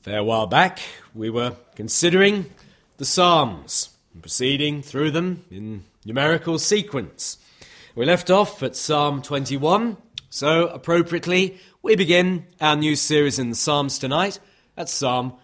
fair while back, we were considering the Psalms and proceeding through them in numerical sequence. We left off at Psalm 21, so appropriately we begin our new series in the Psalms tonight at Psalm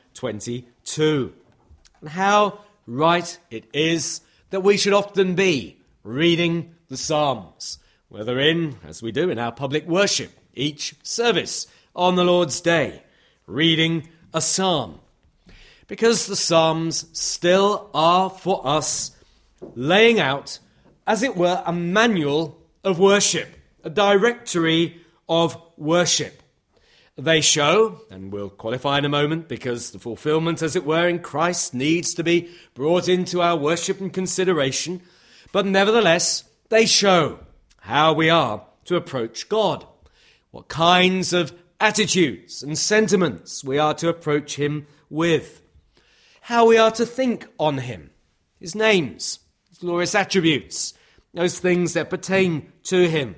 22. And how right it is that we should often be reading the Psalms, whether as we do in our public worship, each service on the Lord's Day, reading a psalm, because the Psalms still are for us laying out, as it were, a manual of worship, a directory of worship. They show, and we'll qualify in a moment, because the fulfillment, as it were, in Christ needs to be brought into our worship and consideration, but nevertheless, they show how we are to approach God, what kinds of attitudes and sentiments we are to approach him with, how we are to think on him, his names, his glorious attributes, those things that pertain to him,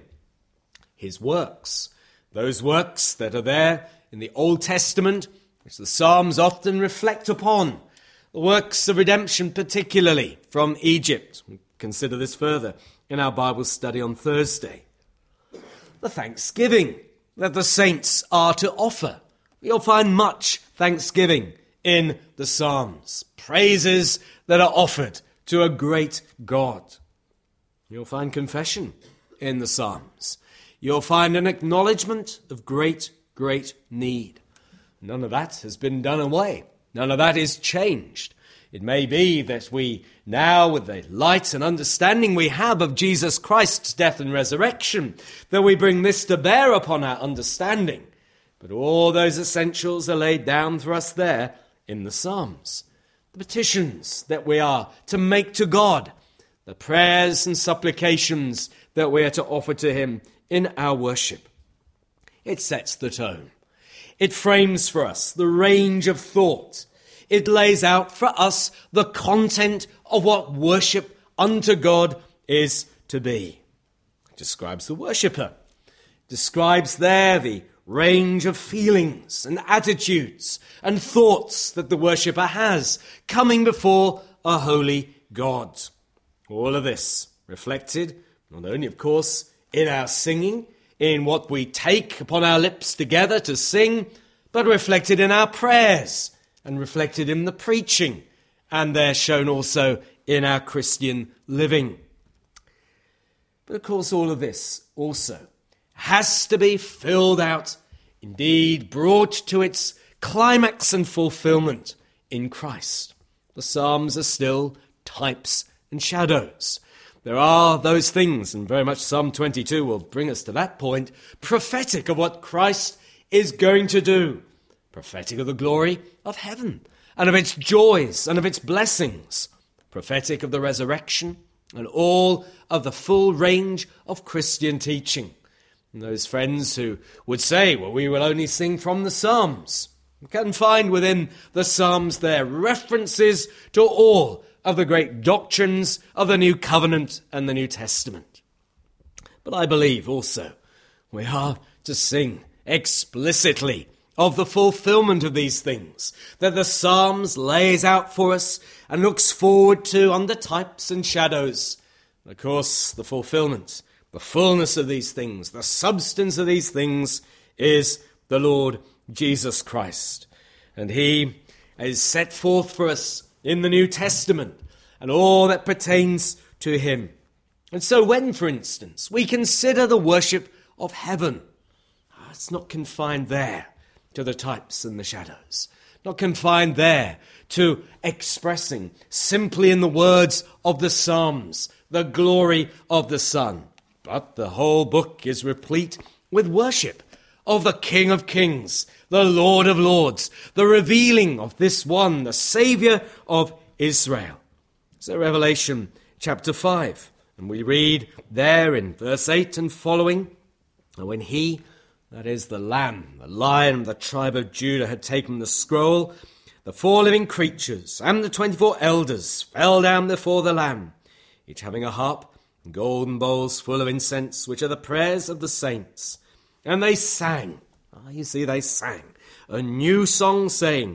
his works, those works that are there in the Old Testament, which the Psalms often reflect upon, the works of redemption, particularly from Egypt. We'll consider this further in our Bible study on Thursday. The thanksgiving that the saints are to offer. You'll find much thanksgiving in the Psalms, praises that are offered to a great God. You'll find confession in the Psalms. You'll find an acknowledgement of great, great need. None of that has been done away. None of that is changed. It may be that we now, with the light and understanding we have of Jesus Christ's death and resurrection, that we bring this to bear upon our understanding. But all those essentials are laid down for us there in the Psalms. The petitions that we are to make to God, the prayers and supplications that we are to offer to him in our worship. It sets the tone. It frames for us the range of thought. It lays out for us the content of what worship unto God is to be. It describes the worshipper. It describes there the range of feelings and attitudes and thoughts that the worshipper has coming before a holy God. All of this reflected not only, of course, in our singing, in what we take upon our lips together to sing, but reflected in our prayers, and reflected in the preaching, and they're shown also in our Christian living. But of course, all of this also has to be filled out, indeed brought to its climax and fulfillment in Christ. The Psalms are still types and shadows. There are those things, and very much Psalm 22 will bring us to that point, prophetic of what Christ is going to do. Prophetic of the glory of heaven, and of its joys, and of its blessings. Prophetic of the resurrection, and all of the full range of Christian teaching. And those friends who would say, well, we will only sing from the Psalms. You can find within the Psalms there references to all of the great doctrines of the New Covenant and the New Testament. But I believe also we are to sing explicitly of the fulfillment of these things that the Psalms lays out for us and looks forward to under types and shadows. And of course, the fulfillment, the fullness of these things, the substance of these things is the Lord Jesus Christ. And he is set forth for us in the New Testament and all that pertains to him. And so when, for instance, we consider the worship of heaven, it's not confined there to the types and the shadows, not confined there to expressing simply in the words of the Psalms the glory of the Son, but the whole book is replete with worship of the King of Kings, the Lord of Lords, the revealing of this one, the Saviour of Israel. So Revelation chapter 5, and we read there in verse 8 and following, when he, that is the Lamb, the Lion of the tribe of Judah, had taken the scroll, the 4 living creatures and the 24 elders fell down before the Lamb, each having a harp and golden bowls full of incense, which are the prayers of the saints. And they sang, they sang a new song, saying,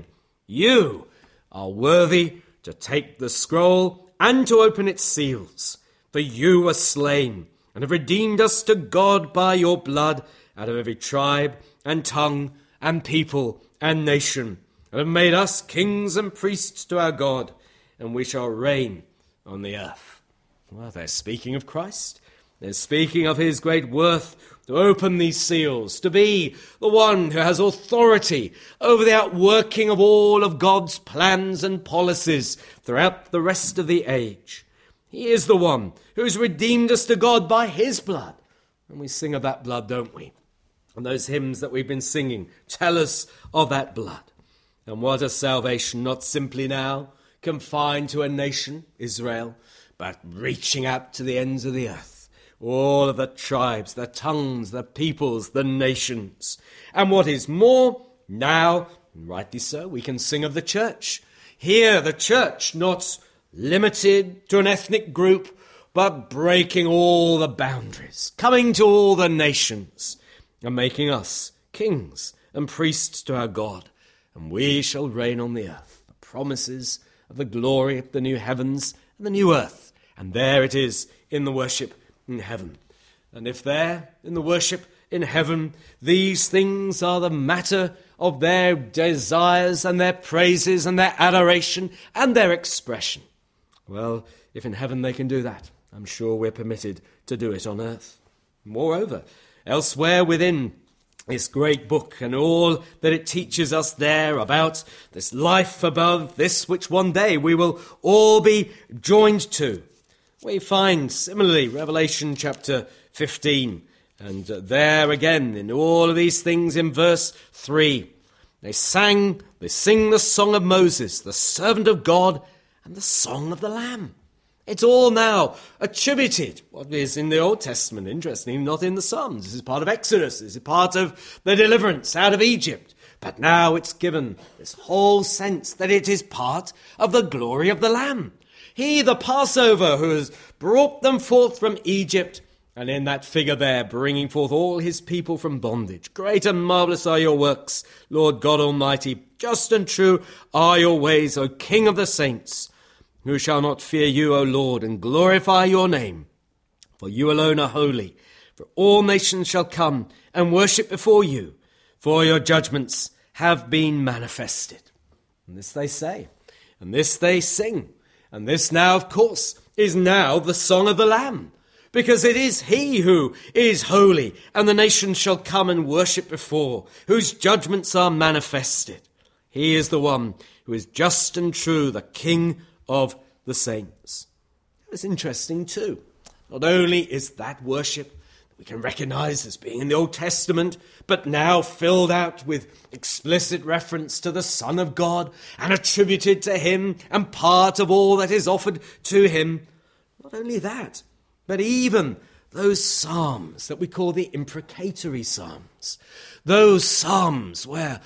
You are worthy to take the scroll and to open its seals. For you were slain and have redeemed us to God by your blood out of every tribe and tongue and people and nation, and have made us kings and priests to our God, and we shall reign on the earth. Well, they're speaking of Christ. They're speaking of his great worth to open these seals, to be the one who has authority over the outworking of all of God's plans and policies throughout the rest of the age. He is the one who has redeemed us to God by his blood. And we sing of that blood, don't we? And those hymns that we've been singing tell us of that blood. And what a salvation, not simply now confined to a nation, Israel, but reaching out to the ends of the earth. All of the tribes, the tongues, the peoples, the nations. And what is more, now, rightly so, we can sing of the church. Here, the church, not limited to an ethnic group, but breaking all the boundaries, coming to all the nations, and making us kings and priests to our God. And we shall reign on the earth. The promises of the glory of the new heavens and the new earth. And there it is in the worship in heaven. And if there, in the worship in heaven, these things are the matter of their desires and their praises and their adoration and their expression, well, if in heaven they can do that, I'm sure we're permitted to do it on earth. Moreover, elsewhere within this great book and all that it teaches us there about this life above, this which one day we will all be joined to, we find similarly Revelation chapter 15, and there again in all of these things in verse 3, they sing the song of Moses, the servant of God, and the song of the Lamb. It's all now attributed, what is in the Old Testament, interestingly, not in the Psalms. This is part of Exodus. This is part of the deliverance out of Egypt. But now it's given this whole sense that it is part of the glory of the Lamb. He, the Passover, who has brought them forth from Egypt, and in that figure there, bringing forth all his people from bondage. Great and marvellous are your works, Lord God Almighty. Just and true are your ways, O King of the saints. Who shall not fear you, O Lord, and glorify your name? For you alone are holy. For all nations shall come and worship before you, for your judgments have been manifested. And this they say, and this they sing. And this now, of course, is now the song of the Lamb, because it is he who is holy, and the nations shall come and worship before, whose judgments are manifested. He is the one who is just and true, the King of the saints. It's interesting too. Not only is that worship that we can recognize as being in the Old Testament, but now filled out with explicit reference to the Son of God and attributed to him and part of all that is offered to him. Not only that, but even those psalms that we call the imprecatory psalms, those psalms where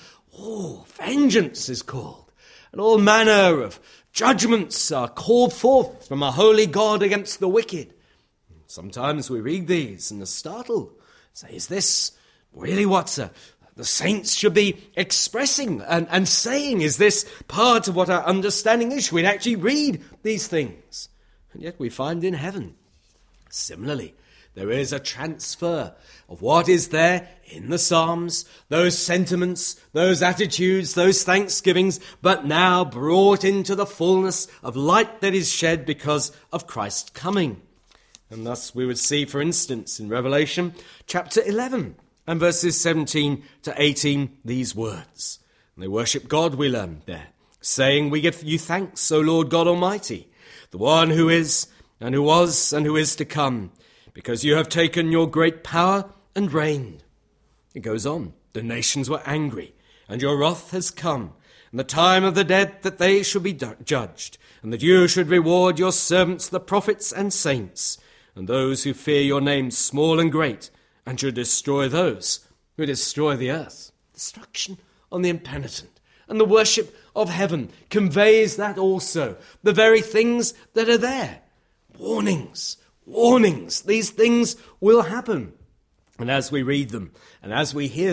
vengeance is called, and all manner of judgments are called forth from a holy God against the wicked. Sometimes we read these and are startled. Say, is this really what the saints should be expressing and saying? Is this part of what our understanding is? Should we actually read these things? And yet we find in heaven, similarly, there is a transfer of what is there in the Psalms, those sentiments, those attitudes, those thanksgivings, but now brought into the fullness of light that is shed because of Christ's coming. And thus we would see, for instance, in Revelation chapter 11 and verses 17 to 18, these words. And they worship God, we learn there, saying, we give you thanks, O Lord God Almighty, the one who is, and who was, and who is to come, because you have taken your great power and reigned. It goes on. The nations were angry, and your wrath has come, and the time of the dead that they should be judged, and that you should reward your servants, the prophets and saints, and those who fear your name, small and great, and should destroy those who destroy the earth. Destruction on the impenitent. And the worship of heaven conveys that also. The very things that are there. Warnings. These things will happen. And as we read them, and as we hear them,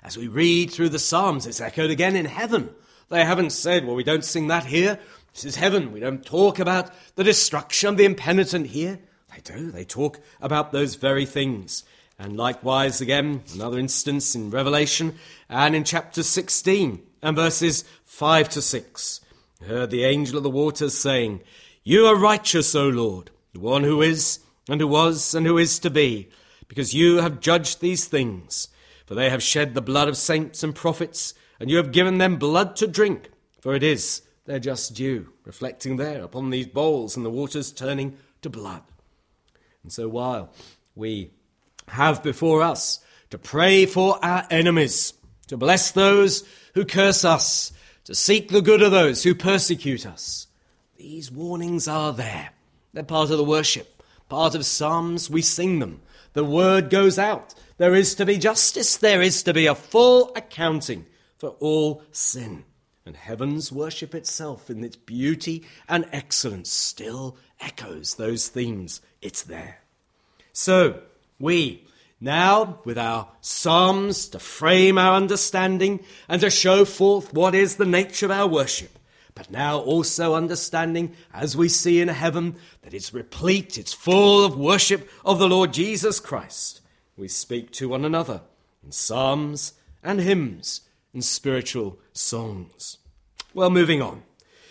As we read through the Psalms, it's echoed again in heaven. They haven't said, well, we don't sing that here. This is heaven. We don't talk about the destruction of the impenitent here. They do. They talk about those very things. And likewise, again, another instance in Revelation and in chapter 16 and verses 5 to 6. I heard the angel of the waters saying, "You are righteous, O Lord, the one who is, and who was, and who is to be, because you have judged these things. For they have shed the blood of saints and prophets, and you have given them blood to drink, for it is their just due," reflecting there upon these bowls and the waters turning to blood. And so while we have before us to pray for our enemies, to bless those who curse us, to seek the good of those who persecute us, these warnings are there. They're part of the worship, part of Psalms. We sing them. The word goes out. There is to be justice. There is to be a full accounting for all sin. And heaven's worship itself, in its beauty and excellence, still echoes those themes. It's there. So we, now with our Psalms to frame our understanding and to show forth what is the nature of our worship, but now also understanding, as we see in heaven, that it's replete, it's full of worship of the Lord Jesus Christ, we speak to one another in psalms and hymns and spiritual songs. Well, moving on.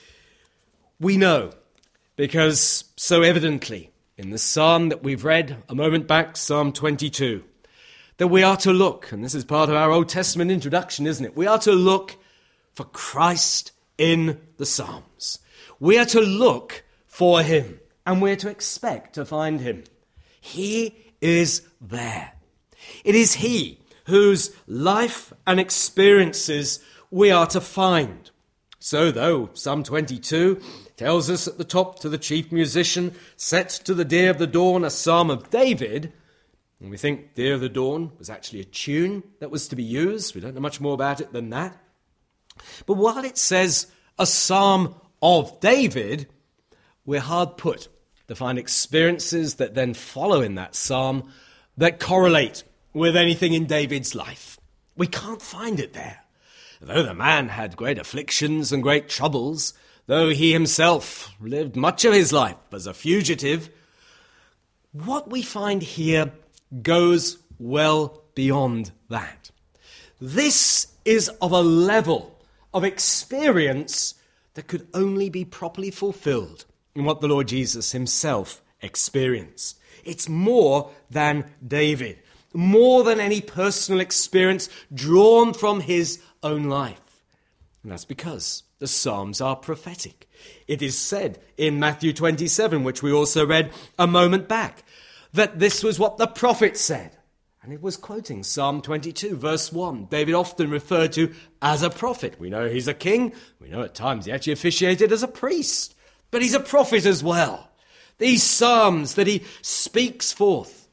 We know, because so evidently in the psalm that we've read a moment back, Psalm 22, that we are to look, and this is part of our Old Testament introduction, isn't it? We are to look for Christ in the Psalms. We are to look for him, and we're to expect to find him. He is there. It is he whose life and experiences we are to find. So though Psalm 22 tells us at the top, to the chief musician, set to the Deer of the Dawn, a psalm of David, and we think Deer of the Dawn was actually a tune that was to be used. We don't know much more about it than that. But while it says a psalm of David, we're hard put to find experiences that then follow in that psalm that correlate with anything in David's life. We can't find it there. Though the man had great afflictions and great troubles, though he himself lived much of his life as a fugitive, what we find here goes well beyond that. This is of a level of experience that could only be properly fulfilled in what the Lord Jesus himself experienced. It's more than David, more than any personal experience drawn from his own life. And that's because the Psalms are prophetic. It is said in Matthew 27, which we also read a moment back, that this was what the prophet said. And it was quoting Psalm 22, verse 1. David often referred to as a prophet. We know he's a king. We know at times he actually officiated as a priest. But he's a prophet as well. These psalms that he speaks forth,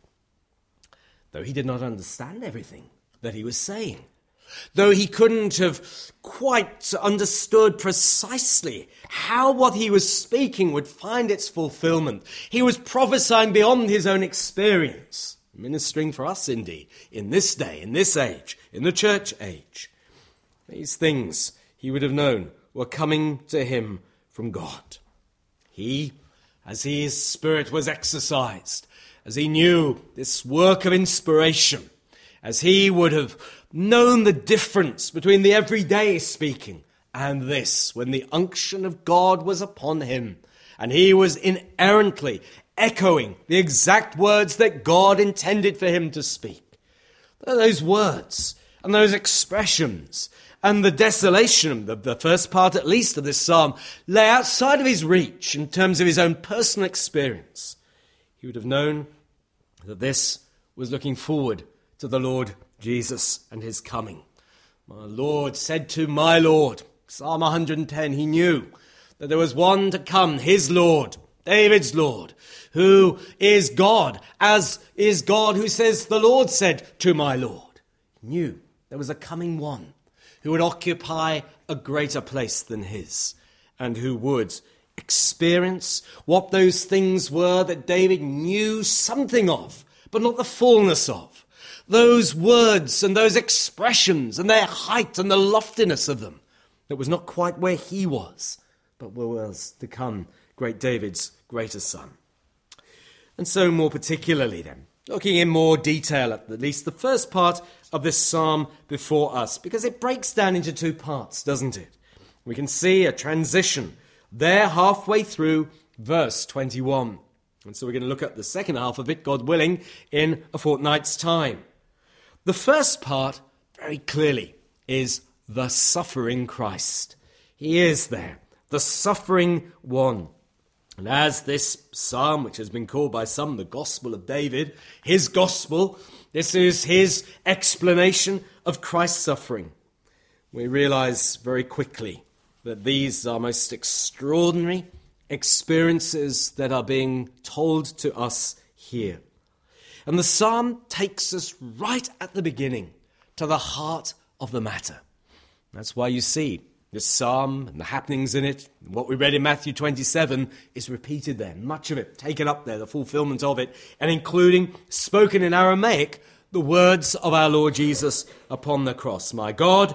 though he did not understand everything that he was saying, though he couldn't have quite understood precisely how what he was speaking would find its fulfillment, he was prophesying beyond his own experience, ministering for us indeed, in this day, in this age, in the church age. These things he would have known were coming to him from God. He, as his spirit was exercised, as he knew this work of inspiration, as he would have known the difference between the everyday speaking and this, when the unction of God was upon him, and he was inerrantly echoing the exact words that God intended for him to speak. Those words and those expressions and the desolation of the first part, at least, of this psalm lay outside of his reach in terms of his own personal experience. He would have known that this was looking forward to the Lord Jesus and his coming. My Lord said to my Lord, Psalm 110, he knew that there was one to come, his Lord, David's Lord, who is God, as is God who says, the Lord said to my Lord. He knew there was a coming one who would occupy a greater place than his, and who would experience what those things were that David knew something of, but not the fullness of. those words and those expressions and their height and the loftiness of them. It was not quite where he was, but was to come great David's greater son. And so more particularly then, looking in more detail at least the first part of this psalm before us, because it breaks down into two parts, doesn't it? We can see a transition there halfway through verse 21. And so we're going to look at the second half of it, God willing, in a fortnight's time. The first part, very clearly, is the suffering Christ. He is there, the suffering one. And as this psalm, which has been called by some the Gospel of David, his gospel, this is his explanation of Christ's suffering. We realize very quickly that these are most extraordinary experiences that are being told to us here. And the psalm takes us right at the beginning to the heart of the matter. That's why you see this psalm and the happenings in it, what we read in Matthew 27 is repeated there, much of it taken up there, the fulfillment of it, and including, spoken in Aramaic, the words of our Lord Jesus upon the cross. My God,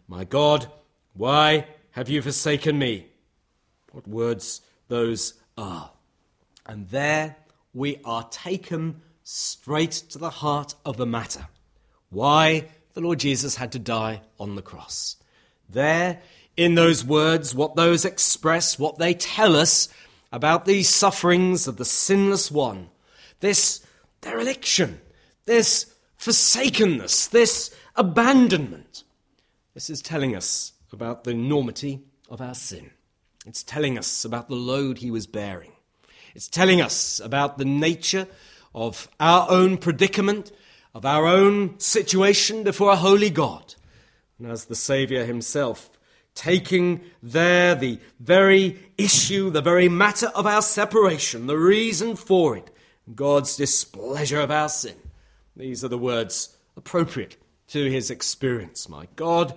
why have you forsaken me? What words those are. And there we are taken straight to the heart of the matter. Why the Lord Jesus had to die on the cross. There, in those words, what those express, what they tell us about these sufferings of the sinless one, this dereliction, this forsakenness, this abandonment. This is telling us about the enormity of our sin. It's telling us about the load he was bearing. It's telling us about the nature of our own predicament, of our own situation before a holy God. And as the Saviour himself, taking there the very issue, the very matter of our separation, the reason for it, God's displeasure of our sin. These are the words appropriate to his experience. My God,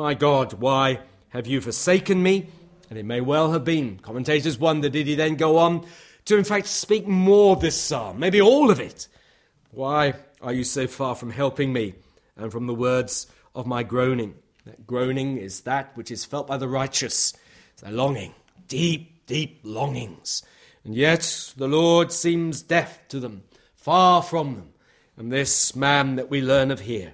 why have you forsaken me? And it may well have been. Commentators wonder, did he then go on to in fact speak more of this psalm, maybe all of it? Why are you so far from helping me and from the words of my groaning? That groaning is that which is felt by the righteous. It's a longing, deep, deep longings. And yet the Lord seems deaf to them, far from them. And this man that we learn of here,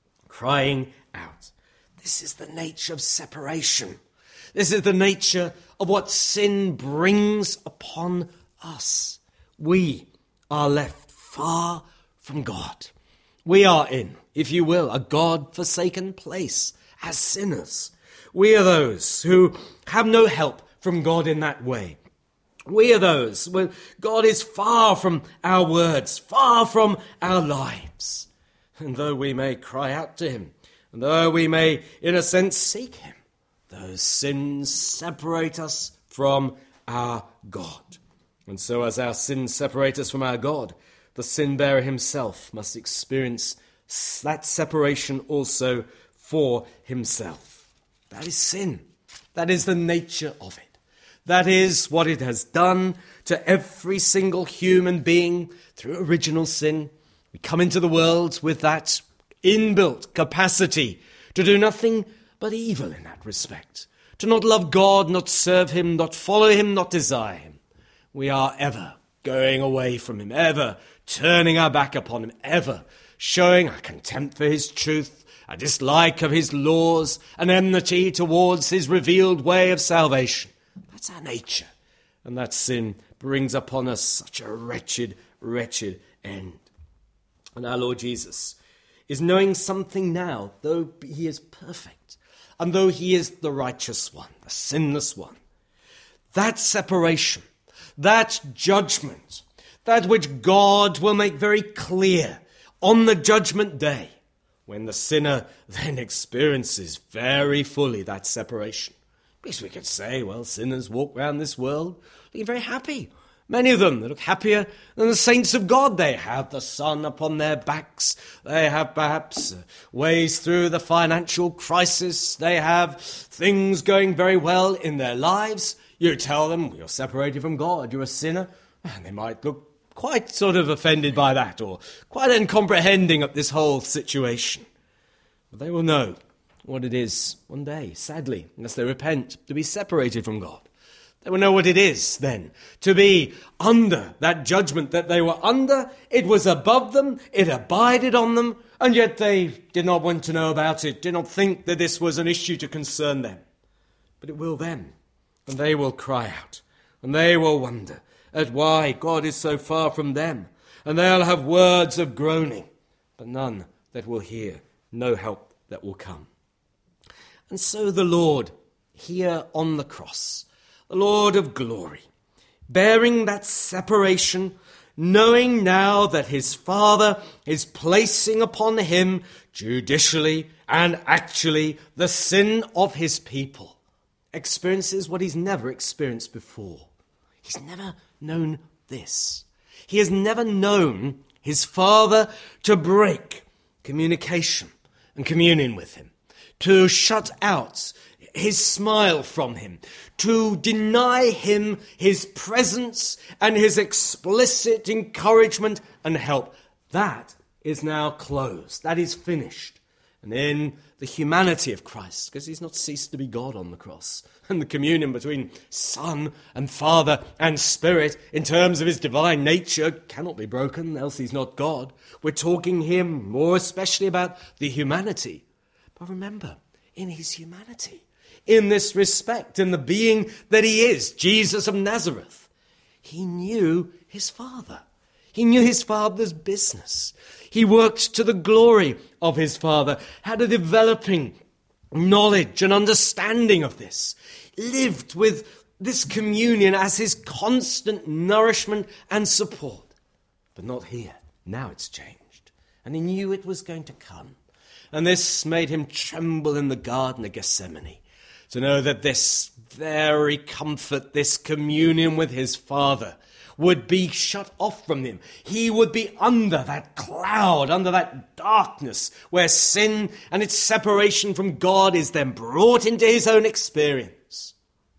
crying out. This is the nature of separation. This is the nature of what sin brings upon us. We are left far from God. We are in, if you will, a God-forsaken place as sinners. We are those who have no help from God in that way. We are those when God is far from our words, far from our lives. And though we may cry out to him, and though we may, in a sense, seek him, those sins separate us from our God. And so as our sins separate us from our God, the sin-bearer himself must experience that separation also for himself. That is sin. That is the nature of it. That is what it has done to every single human being through original sin. We come into the world with that inbuilt capacity to do nothing but evil in that respect. To not love God, not serve him, not follow him, not desire him. We are ever going away from him, ever turning our back upon him, ever showing our contempt for his truth, a dislike of his laws, an enmity towards his revealed way of salvation. That's our nature. And that sin brings upon us such a wretched, wretched end. And our Lord Jesus is knowing something now, though he is perfect, and though he is the righteous one, the sinless one. That separation, that judgment, that which God will make very clear on the judgment day, when the sinner then experiences very fully that separation. Because we could say, well, sinners walk around this world looking very happy. Many of them, they look happier than the saints of God. They have the sun upon their backs. They have perhaps ways through the financial crisis. They have things going very well in their lives. You tell them, you're separated from God, you're a sinner, and they might look quite sort of offended by that, or quite uncomprehending of this whole situation. But they will know what it is one day, sadly, unless they repent, to be separated from God. They will know what it is then, to be under that judgment that they were under. It was above them, it abided on them, and yet they did not want to know about it, did not think that this was an issue to concern them. But it will then, and they will cry out, and they will wonder at why God is so far from them, and they'll have words of groaning, but none that will hear, no help that will come. And so the Lord, here on the cross, the Lord of glory, bearing that separation, knowing now that his Father is placing upon him judicially and actually the sin of his people, experiences what he's never experienced before. He's never known this. He has never known his Father to break communication and communion with him, to shut out his smile from him, to deny him his presence and his explicit encouragement and help. That is now closed. That is finished. And in the humanity of Christ, because he's not ceased to be God on the cross, and the communion between Son and Father and Spirit in terms of his divine nature cannot be broken, else he's not God. We're talking here more especially about the humanity. But remember, in his humanity, in this respect, in the being that he is, Jesus of Nazareth, he knew his Father. He knew his Father's business. He worked to the glory of his Father, had a developing knowledge and understanding of this, lived with this communion as his constant nourishment and support. But not here. Now it's changed. And he knew it was going to come. And this made him tremble in the Garden of Gethsemane, to know that this very comfort, this communion with his Father, would be shut off from him. He would be under that cloud, under that darkness, where sin and its separation from God is then brought into his own experience.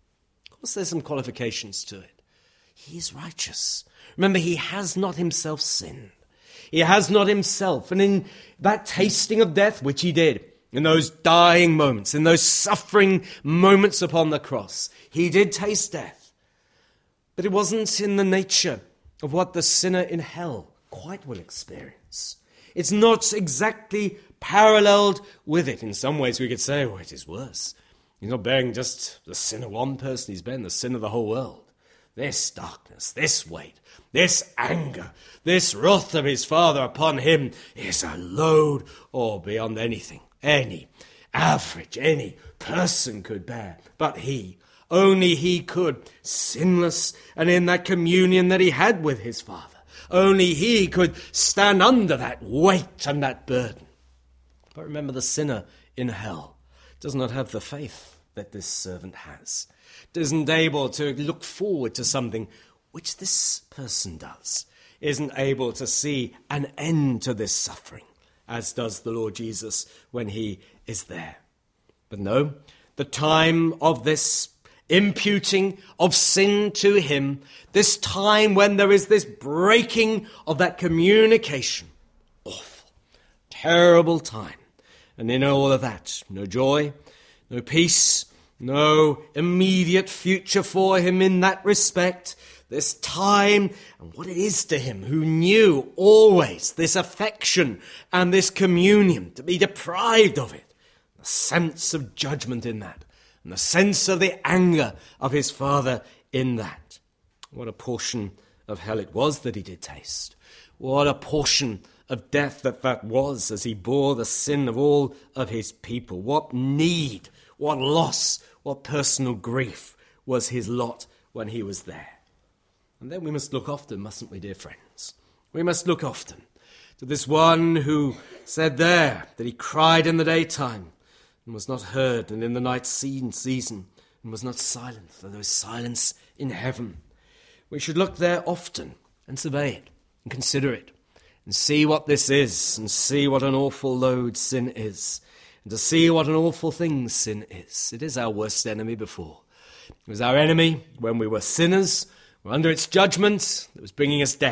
Of course, there's some qualifications to it. He is righteous. Remember, he has not himself sinned. He has not himself. And in that tasting of death, which he did, in those dying moments, in those suffering moments upon the cross, he did taste death. But it wasn't in the nature of what the sinner in hell quite will experience. It's not exactly paralleled with it. In some ways we could say, oh, it is worse. He's not bearing just the sin of one person, he's bearing the sin of the whole world. This darkness, this weight, this anger, this wrath of his Father upon him is a load beyond anything any average, any person could bear. But he, only he could, sinless and in that communion that he had with his Father. Only he could stand under that weight and that burden. But remember, the sinner in hell does not have the faith that this servant has. Isn't able to look forward to something which this person does. Isn't able to see an end to this suffering, as does the Lord Jesus when he is there. But no, the time of this imputing of sin to him, this time when there is this breaking of that communication, awful, terrible time. And in all of that, no joy, no peace, no immediate future for him in that respect. This time and what it is to him who knew always this affection and this communion, to be deprived of it. The sense of judgment in that, and the sense of the anger of his Father in that. What a portion of hell it was that he did taste. What a portion of death that was as he bore the sin of all of his people. What need, what loss, what personal grief was his lot when he was there. And then we must look often, mustn't we, dear friends? We must look often to this one who said there that he cried in the daytime and was not heard, and in the night season and was not silent, for there was silence in heaven. We should look there often and survey it and consider it and see what this is, and see what an awful load sin is, and to see what an awful thing sin is. It is our worst enemy before. It was our enemy when we were sinners, were under its judgment that was bringing us death.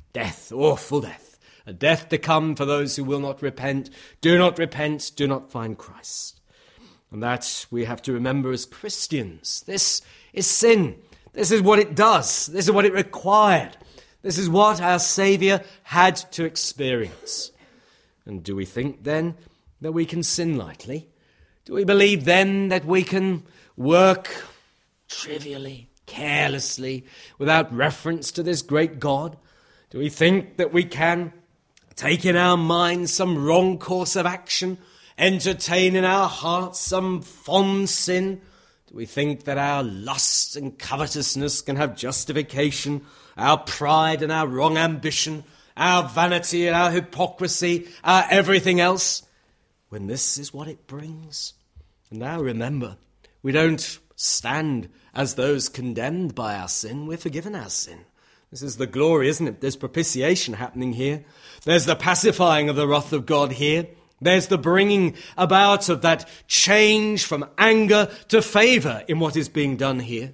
Death, awful death. A death to come for those who will not repent, do not find Christ. And that we have to remember as Christians. This is sin. This is what it does. This is what it required. This is what our Saviour had to experience. And do we think then that we can sin lightly? Do we believe then that we can work trivially, carelessly, without reference to this great God? Do we think that we can take in our minds some wrong course of action, entertain in our hearts some fond sin? Do we think that our lust and covetousness can have justification, our pride and our wrong ambition, our vanity and our hypocrisy, our everything else, when this is what it brings? And now remember, we don't stand as those condemned by our sin. We're forgiven our sin. This is the glory, isn't it? There's propitiation happening here. There's the pacifying of the wrath of God here. There's the bringing about of that change from anger to favour in what is being done here.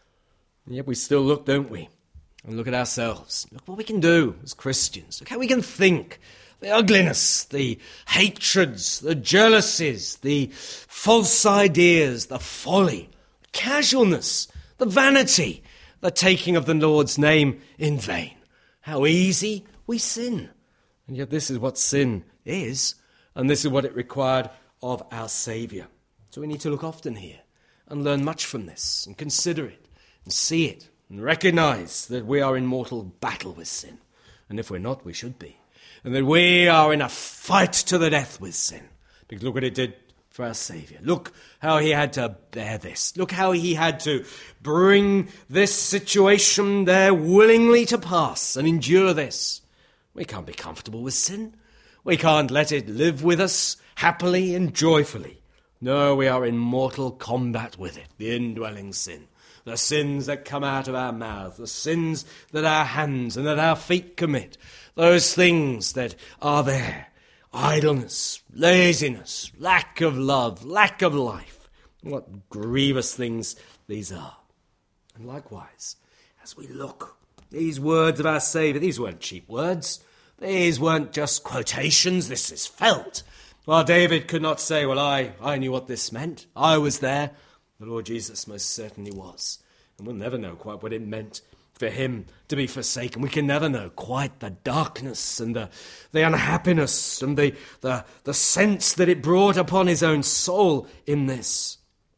And yet we still look, don't we? And look at ourselves. Look what we can do as Christians. Look how we can think. The ugliness, the hatreds, the jealousies, the false ideas, the folly, the casualness, the vanity, the taking of the Lord's name in vain. How easy we sin. And yet this is what sin is, and this is what it required of our Saviour. So we need to look often here and learn much from this and consider it and see it and recognise that we are in mortal battle with sin. And if we're not, we should be. And that we are in a fight to the death with sin. Because look what it did for our Saviour. Look how he had to bear this. Look how he had to bring this situation there willingly to pass and endure this. We can't be comfortable with sin. We can't let it live with us happily and joyfully. No, we are in mortal combat with it, the indwelling sin. The sins that come out of our mouth, the sins that our hands and that our feet commit, those things that are there, idleness, laziness, lack of love, lack of life. What grievous things these are. And likewise, as we look, these words of our Saviour, these weren't cheap words. These weren't just quotations. This is felt. While David could not say, well, I knew what this meant. I was there. The Lord Jesus most certainly was. And we'll never know quite what it meant for him to be forsaken. We can never know quite the darkness and the unhappiness and the sense that it brought upon his own soul in this.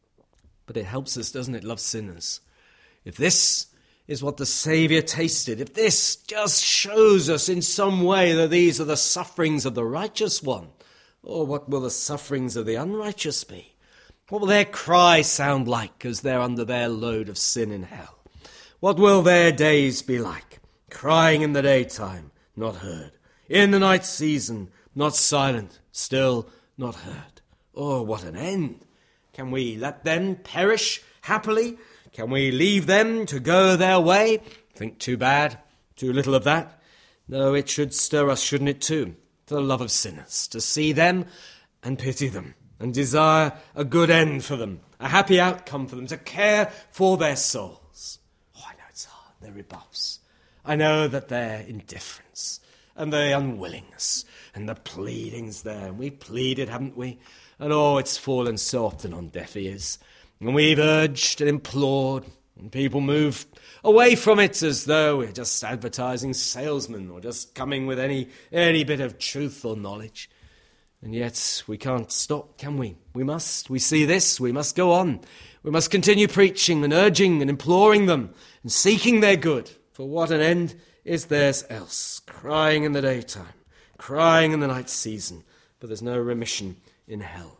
But it helps us, doesn't it, love sinners? If this is what the Saviour tasted, if this just shows us in some way that these are the sufferings of the righteous one, or what will the sufferings of the unrighteous be? What will their cry sound like as they're under their load of sin in hell? What will their days be like? Crying in the daytime, not heard. In the night season, not silent, still not heard. Oh, what an end! Can we let them perish happily? Can we leave them to go their way? Think too bad, too little of that? No, it should stir us, shouldn't it too, to the love of sinners, to see them and pity them, and desire a good end for them, a happy outcome for them, to care for their souls. Oh, I know it's hard, their rebuffs. I know that their indifference and their unwillingness and the pleadings there. And we've pleaded, haven't we? And oh, it's fallen so often on deaf ears. And we've urged and implored, and people move away from it as though we're just advertising salesmen or just coming with any bit of truth or knowledge. And yet we can't stop, can we? We see this, we must go on. We must continue preaching and urging and imploring them and seeking their good. For what an end is theirs else? Crying in the daytime, crying in the night season, but there's no remission in hell.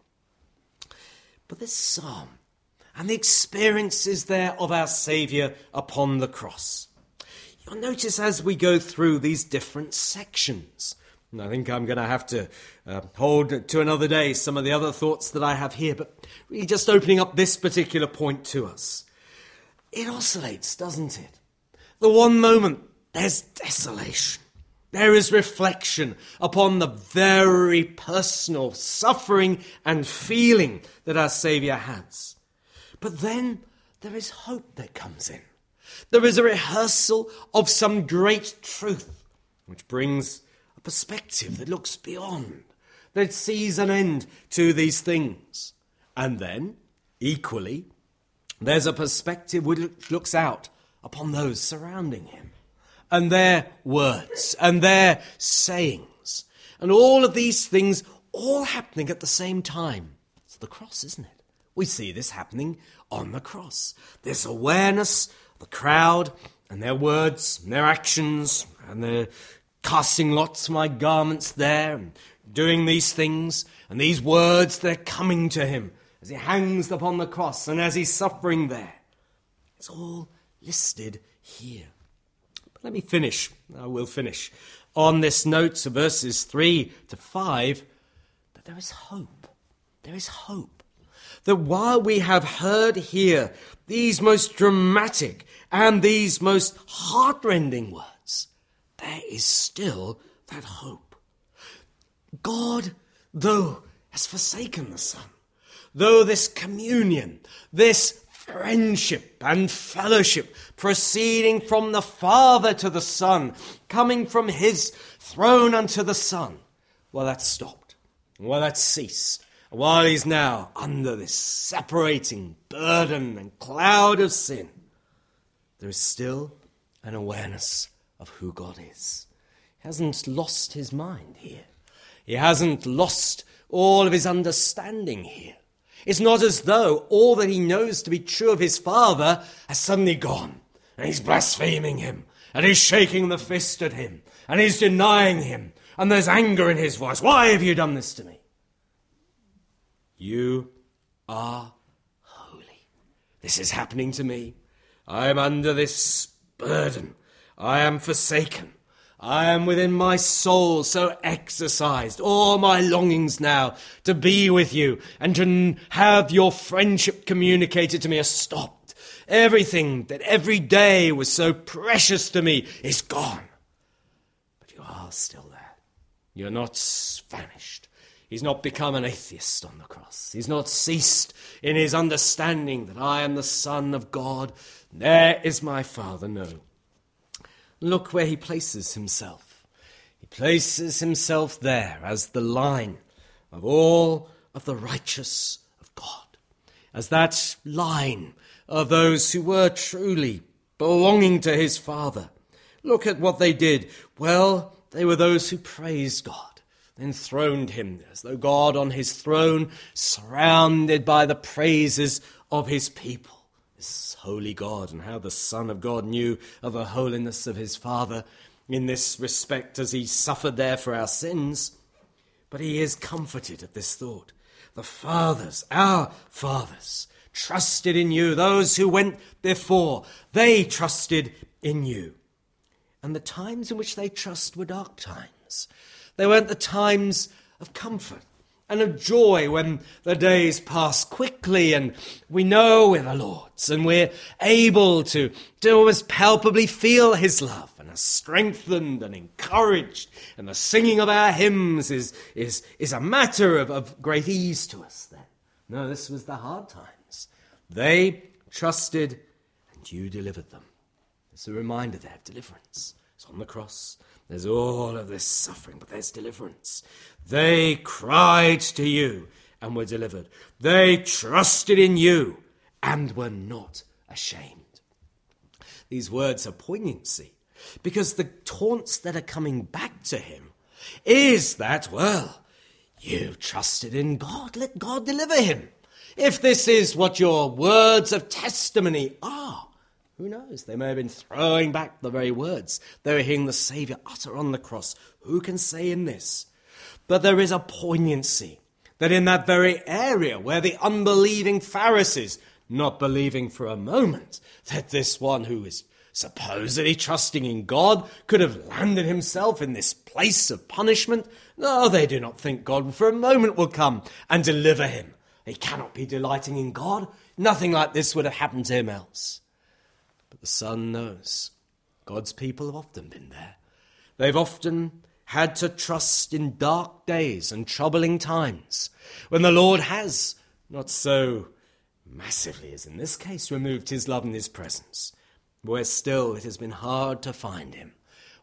But this psalm and the experiences there of our Saviour upon the cross. You'll notice as we go through these different sections, and I think I'm going to have to hold to another day some of the other thoughts that I have here, but really just opening up this particular point to us. It oscillates, doesn't it? The one moment, there's desolation. There is reflection upon the very personal suffering and feeling that our Saviour has. But then there is hope that comes in. There is a rehearsal of some great truth. which brings a perspective that looks beyond, that sees an end to these things. And then, equally, there's a perspective which looks out upon those surrounding him, and their words, and their sayings, and all of these things all happening at the same time. It's the cross, isn't it? We see this happening on the cross. This awareness of the crowd, and their words, and their actions, and their casting lots for my garments there, and doing these things, and these words, they're coming to him as he hangs upon the cross, and as he's suffering there. It's all listed here. But let me finish, I will finish, on this note to verses 3 to 5, that there is hope. There is hope. That while we have heard here these most dramatic and these most heartrending words, there is still that hope. God, though, has forsaken the Son, though this communion, this friendship and fellowship proceeding from the Father to the Son, coming from his throne unto the Son, well, that's stopped. Well, that's ceased. While he's now under this separating burden and cloud of sin, there is still an awareness of who God is. He hasn't lost his mind here. He hasn't lost all of his understanding here. It's not as though all that he knows to be true of his Father has suddenly gone, and he's blaspheming him, and he's shaking the fist at him, and he's denying him, and there's anger in his voice. Why have you done this to me? You are holy. This is happening to me. I am under this burden. I am forsaken. I am within my soul so exercised, all my longings now to be with you and to have your friendship communicated to me are stopped. Everything that every day was so precious to me is gone. But you are still there. You're not vanished. He's not become an atheist on the cross. He's not ceased in his understanding that I am the Son of God. There is my Father. No. Look where he places himself. He places himself there as the line of all of the righteous of God, as that line of those who were truly belonging to his Father. Look at what they did. Well, they were those who praised God, enthroned him as though God on his throne, surrounded by the praises of his people. This holy God, and how the Son of God knew of the holiness of his Father in this respect as he suffered there for our sins. But he is comforted at this thought. The fathers, our fathers, trusted in you. Those who went before, they trusted in you. And the times in which they trust were dark times. They weren't the times of comfort and of joy when the days pass quickly and we know we're the Lord's and we're able to almost palpably feel his love and are strengthened and encouraged, and the singing of our hymns is a matter of great ease to us then. No, this was the hard times. They trusted and you delivered them. It's a reminder there of deliverance. It's on the cross. There's all of this suffering, but there's deliverance. They cried to you and were delivered. They trusted in you and were not ashamed. These words are poignancy because the taunts that are coming back to him is that, well, you trusted in God, let God deliver him. If this is what your words of testimony are, who knows? They may have been throwing back the very words they were hearing the Saviour utter on the cross. Who can say in this? But there is a poignancy that in that very area where the unbelieving Pharisees, not believing for a moment that this one who is supposedly trusting in God could have landed himself in this place of punishment. No, they do not think God for a moment will come and deliver him. He cannot be delighting in God. Nothing like this would have happened to him else. But the Son knows. God's people have often been there. They've often had to trust in dark days and troubling times when the Lord has, not so massively as in this case, removed his love and his presence, where still it has been hard to find him,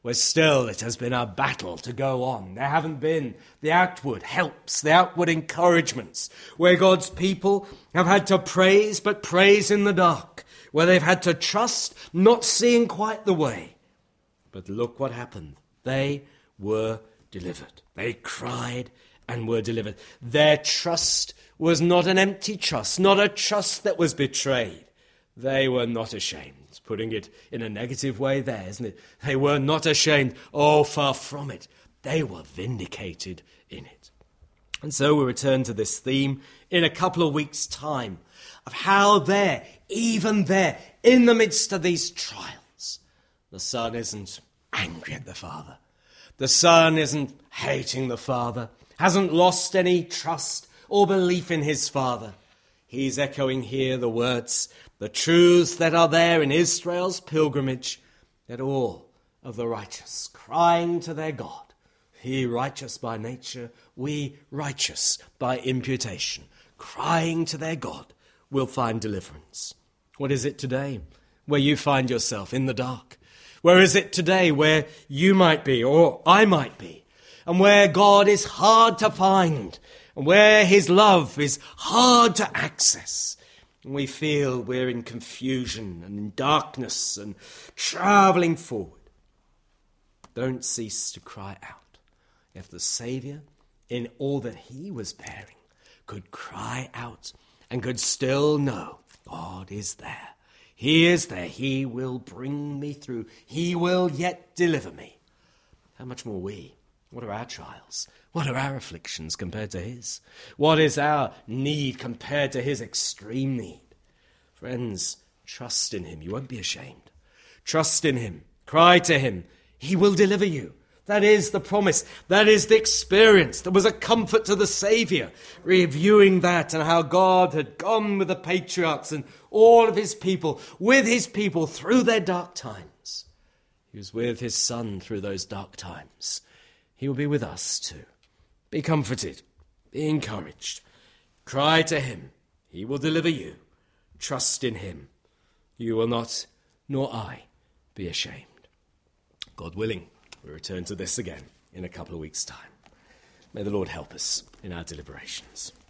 where still it has been a battle to go on. There haven't been the outward helps, the outward encouragements, where God's people have had to praise, but praise in the dark, where they've had to trust, not seeing quite the way. But look what happened. They were delivered. They cried and were delivered. Their trust was not an empty trust, not a trust that was betrayed. They were not ashamed. Putting it in a negative way there, isn't it? They were not ashamed. Oh, far from it. They were vindicated in it. And so we return to this theme in a couple of weeks' time of how there, even there, in the midst of these trials, the Son isn't angry at the Father. The Son isn't hating the Father, hasn't lost any trust or belief in his Father. He's echoing here the words, the truths that are there in Israel's pilgrimage, that all of the righteous, crying to their God, he righteous by nature, we righteous by imputation, crying to their God, will find deliverance. What is it today where you find yourself in the dark? Where is it today where you might be or I might be? And where God is hard to find, and where his love is hard to access. And we feel we're in confusion and in darkness and travelling forward. Don't cease to cry out. If the Saviour, in all that he was bearing, could cry out and could still know God is there. He is there. He will bring me through. He will yet deliver me. How much more we? What are our trials? What are our afflictions compared to his? What is our need compared to his extreme need? Friends, trust in him. You won't be ashamed. Trust in him. Cry to him. He will deliver you. That is the promise. That is the experience. There was a comfort to the Saviour, reviewing that and how God had gone with the patriarchs and all of his people, with his people through their dark times. He was with his Son through those dark times. He will be with us too. Be comforted. Be encouraged. Cry to him. He will deliver you. Trust in him. You will not, nor I, be ashamed. God willing, we'll return to this again in a couple of weeks' time. May the Lord help us in our deliberations.